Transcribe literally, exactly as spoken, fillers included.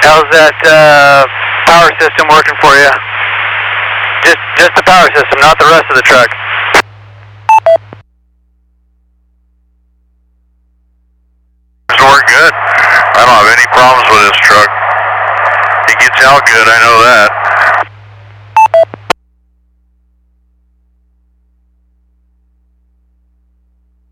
How's that uh, power system working for you? Just, just the power system, not the rest of the truck. It's work good. I don't have any problems with this truck. It gets out good, I know that.